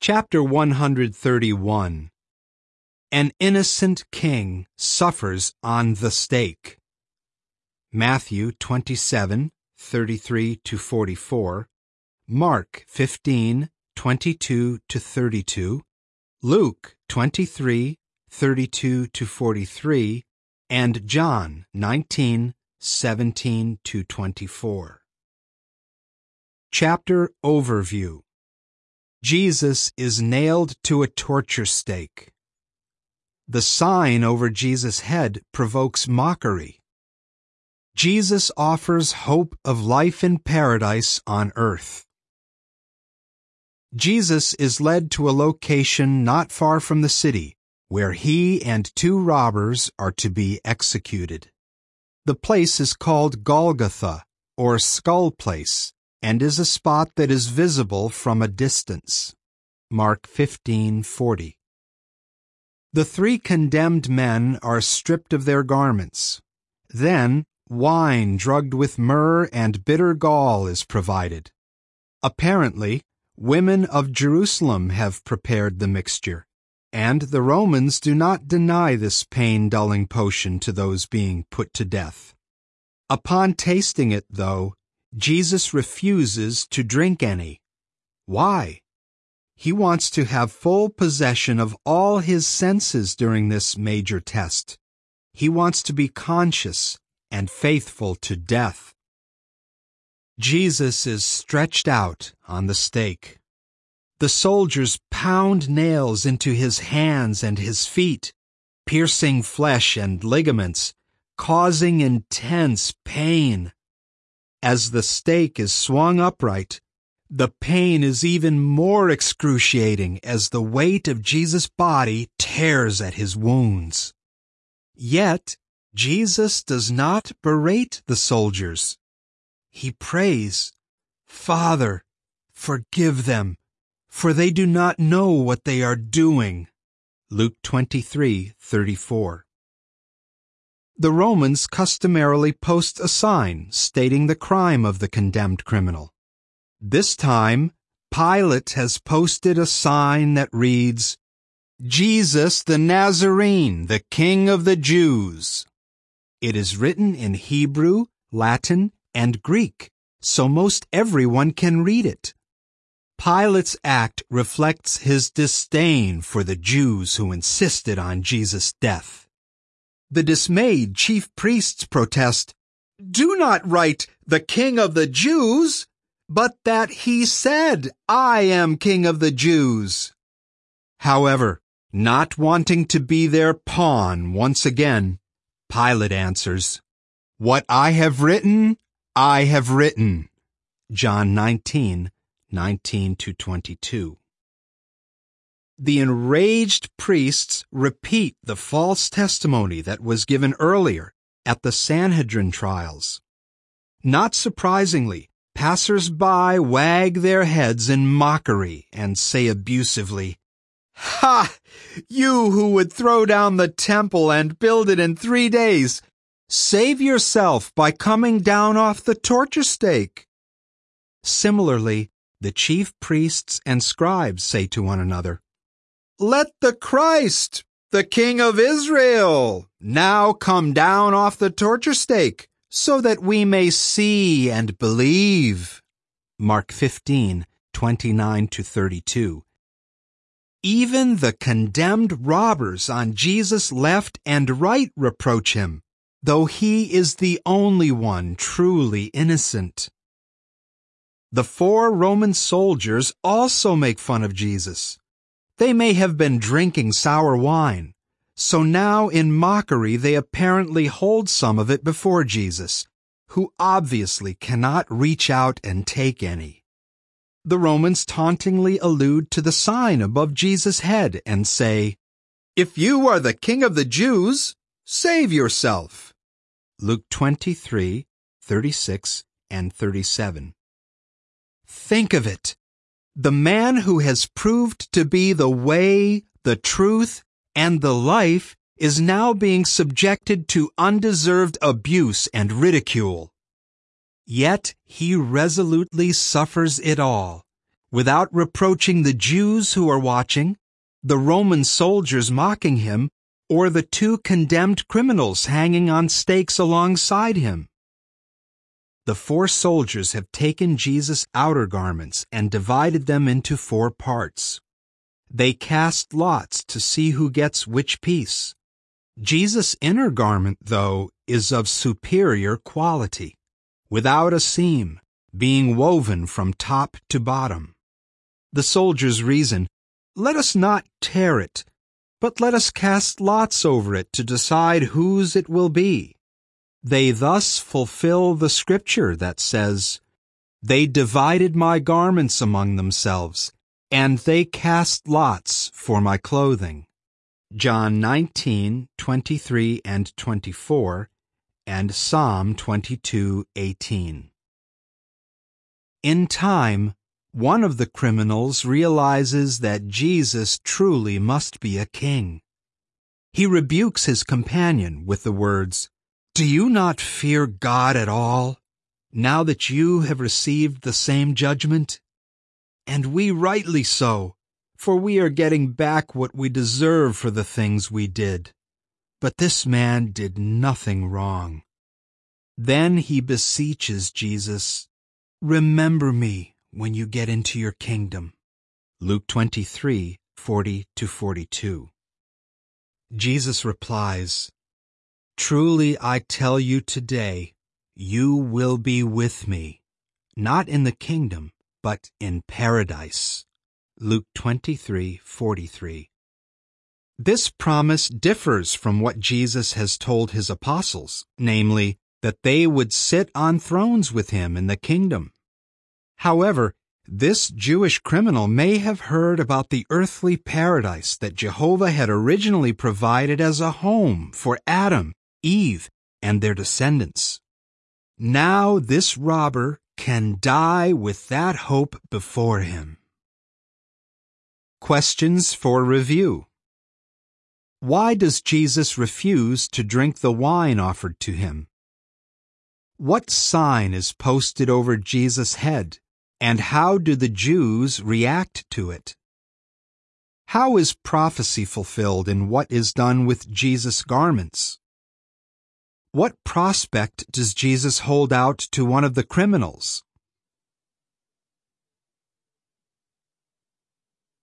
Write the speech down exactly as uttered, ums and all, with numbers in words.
Chapter one hundred thirty-one. An innocent king suffers on the stake. Matthew twenty-seven, thirty-three to forty-four, Mark fifteen, twenty-two to thirty-two, Luke twenty-three, thirty-two to forty-three, and John nineteen, seventeen to twenty-four. Chapter Overview. Jesus is nailed to a torture stake. The sign over Jesus' head provokes mockery. Jesus offers hope of life in paradise on earth. Jesus is led to a location not far from the city, where he and two robbers are to be executed. The place is called Golgotha, or Skull Place, and is a spot that is visible from a distance. Mark fifteen forty. The three condemned men are stripped of their garments. Then, wine drugged with myrrh and bitter gall is provided. Apparently, women of Jerusalem have prepared the mixture, and the Romans do not deny this pain-dulling potion to those being put to death. Upon tasting it, though, Jesus refuses to drink any. Why? He wants to have full possession of all his senses during this major test. He wants to be conscious and faithful to death. Jesus is stretched out on the stake. The soldiers pound nails into his hands and his feet, piercing flesh and ligaments, causing intense pain. As the stake is swung upright, the pain is even more excruciating as the weight of Jesus' body tears at his wounds. Yet, Jesus does not berate the soldiers. He prays, "Father, forgive them, for they do not know what they are doing." Luke twenty-three, thirty-four. The Romans customarily post a sign stating the crime of the condemned criminal. This time, Pilate has posted a sign that reads, "Jesus the Nazarene, the King of the Jews." It is written in Hebrew, Latin, and Greek, so most everyone can read it. Pilate's act reflects his disdain for the Jews who insisted on Jesus' death. The dismayed chief priests protest, "Do not write, 'the King of the Jews,' but that he said, 'I am King of the Jews.'" However, not wanting to be their pawn once again, Pilate answers, "What I have written, I have written." John nineteen, nineteen to twenty-two. The enraged priests repeat the false testimony that was given earlier at the Sanhedrin trials. Not surprisingly, passers-by wag their heads in mockery and say abusively, "Ha! You who would throw down the temple and build it in three days, save yourself by coming down off the torture stake." Similarly, the chief priests and scribes say to one another, "Let the Christ, the King of Israel, now come down off the torture stake, so that we may see and believe." Mark fifteen, twenty-nine to thirty-two. Even the condemned robbers on Jesus' left and right reproach him, though he is the only one truly innocent. The four Roman soldiers also make fun of Jesus. They may have been drinking sour wine, so now in mockery they apparently hold some of it before Jesus, who obviously cannot reach out and take any. The Romans tauntingly allude to the sign above Jesus' head and say, "If you are the King of the Jews, save yourself." Luke twenty-three, thirty-six and thirty-seven. Think of it! The man who has proved to be the way, the truth, and the life is now being subjected to undeserved abuse and ridicule. Yet he resolutely suffers it all, without reproaching the Jews who are watching, the Roman soldiers mocking him, or the two condemned criminals hanging on stakes alongside him. The four soldiers have taken Jesus' outer garments and divided them into four parts. They cast lots to see who gets which piece. Jesus' inner garment, though, is of superior quality, without a seam, being woven from top to bottom. The soldiers reason, "Let us not tear it, but let us cast lots over it to decide whose it will be." They thus fulfill the scripture that says, "They divided my garments among themselves, and they cast lots for my clothing." John nineteen, twenty-three and twenty-four, and Psalm twenty-two, eighteen. In time, one of the criminals realizes that Jesus truly must be a king. He rebukes his companion with the words, "Do you not fear God at all, now that you have received the same judgment? And we rightly so, for we are getting back what we deserve for the things we did. But this man did nothing wrong." Then he beseeches Jesus, "Remember me when you get into your kingdom." Luke twenty-three, forty to forty-two. Jesus replies, "Truly I tell you today, you will be with me, not in the kingdom, but in paradise." Luke twenty-three, forty-three. This promise differs from what Jesus has told his apostles, namely, that they would sit on thrones with him in the kingdom. However, this Jewish criminal may have heard about the earthly paradise that Jehovah had originally provided as a home for Adam, Eve, and their descendants. Now this robber can die with that hope before him. Questions for review. Why does Jesus refuse to drink the wine offered to him? What sign is posted over Jesus' head, and how do the Jews react to it? How is prophecy fulfilled in what is done with Jesus' garments? What prospect does Jesus hold out to one of the criminals?